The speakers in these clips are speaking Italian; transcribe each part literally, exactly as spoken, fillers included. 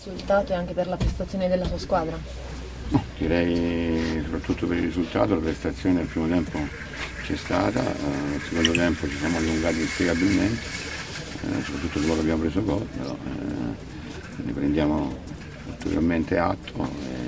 risultato e anche per la prestazione della sua squadra? No, direi soprattutto per il risultato, la prestazione del primo tempo c'è stata, eh, nel secondo tempo ci siamo allungati inspiegabilmente, eh, soprattutto dopo che abbiamo preso gol, però eh, ne prendiamo naturalmente atto.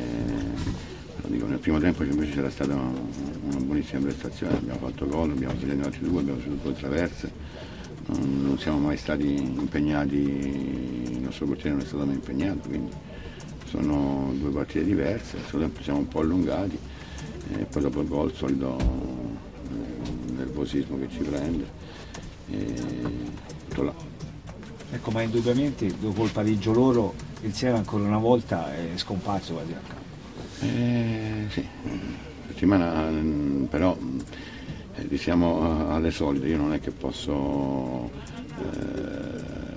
Eh, dico, nel primo tempo invece c'era stata una, una buonissima prestazione, abbiamo fatto gol, abbiamo segnato altri due, abbiamo subito due traverse, non, non siamo mai stati impegnati, il nostro portiere non è stato mai impegnato, quindi sono due partite diverse, nel tempo siamo un po' allungati e poi dopo il gol il solito eh, nervosismo che ci prende e tutto là. Ecco, ma indubbiamente dopo il pareggio loro il Siena ancora una volta è scomparso quasi dal campo. Eh, sì, settimana però eh, siamo alle solite, io non è che posso eh,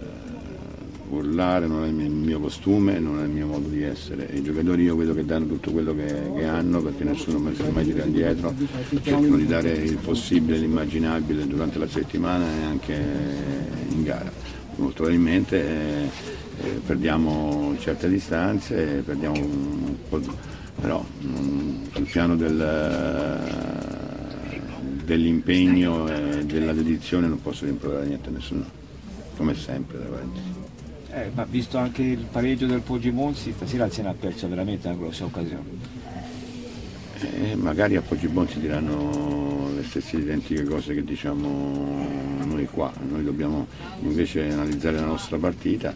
urlare, non è il mio costume, non è il mio modo di essere. I giocatori io vedo che danno tutto quello che, che hanno, perché nessuno mai si mai tira indietro, cercano di dare il possibile, l'immaginabile durante la settimana e anche in gara. Molto probabilmente eh, eh, perdiamo certe distanze, perdiamo un po', però mh, sul piano del, dell'impegno e della dedizione non posso rimproverare niente a nessuno, come sempre davanti. Eh, ma visto anche il pareggio del Poggibonsi, stasera il Siena ha perso veramente una grossa occasione. Eh, magari a Poggibonsi diranno le stesse identiche cose che diciamo noi qua, noi dobbiamo invece analizzare la nostra partita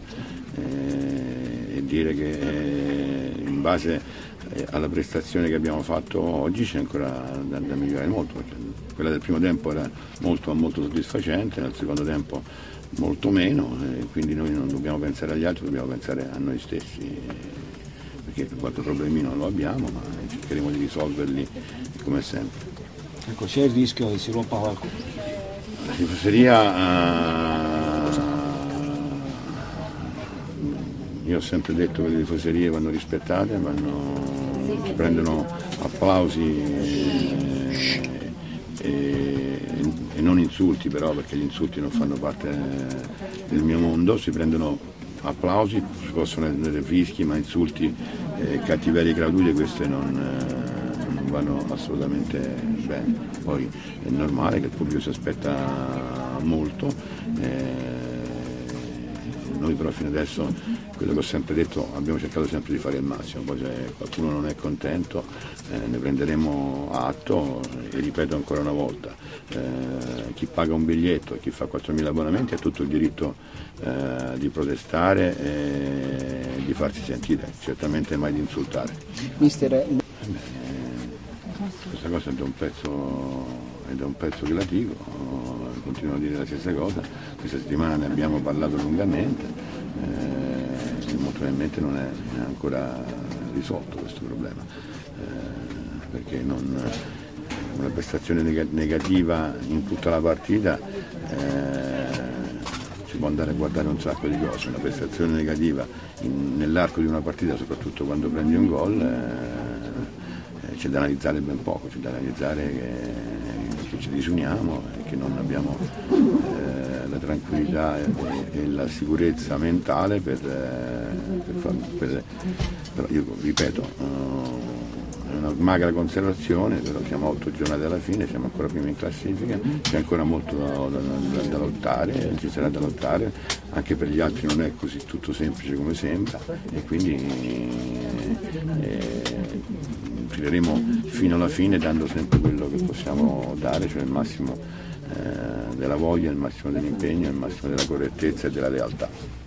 eh, e dire che eh, in base alla prestazione che abbiamo fatto oggi c'è ancora da, da migliorare molto, perché quella del primo tempo era molto, molto soddisfacente, nel secondo tempo molto meno, e quindi noi non dobbiamo pensare agli altri, dobbiamo pensare a noi stessi, perché qualche problemino lo abbiamo, ma cercheremo di risolverli come sempre. Ecco, c'è il rischio che si rompa qualcosa? La tifoseria, uh, io ho sempre detto che le tifoserie vanno rispettate, vanno, si prendono applausi e, e, e non insulti, però, perché gli insulti non fanno parte del mio mondo, si prendono applausi, si possono essere fischi, ma insulti e eh, cattiverie gratuite queste non, eh, non vanno assolutamente bene. Poi è normale che il pubblico si aspetta molto, eh, noi però fino adesso, quello che ho sempre detto, abbiamo cercato sempre di fare il massimo, poi se qualcuno non è contento eh, ne prenderemo atto e ripeto ancora una volta, eh, chi paga un biglietto e chi fa quattromila abbonamenti ha tutto il diritto eh, di protestare e di farsi sentire, certamente mai di insultare. Mister... Eh, questa cosa è da un pezzo, è da un pezzo che la dico, continuo a dire la stessa cosa, questa settimana ne abbiamo parlato lungamente, eh, molto probabilmente non è ancora risolto questo problema, eh, perché non, una prestazione negativa in tutta la partita eh, si può andare a guardare un sacco di cose, una prestazione negativa in, nell'arco di una partita, soprattutto quando prendi un gol, eh, c'è da analizzare ben poco, c'è da analizzare che, che ci disuniamo e che non abbiamo eh, la tranquillità e, e la sicurezza mentale per, eh, per, far, per però io ripeto, uh, è una magra conservazione, però siamo a otto giornate alla fine, siamo ancora primi in classifica, c'è ancora molto da, da, da, da lottare, ci sarà da lottare, anche per gli altri non è così tutto semplice come sembra e quindi eh, tireremo fino alla fine dando sempre quello che possiamo dare, cioè il massimo eh, della voglia, il massimo dell'impegno, il massimo della correttezza e della lealtà.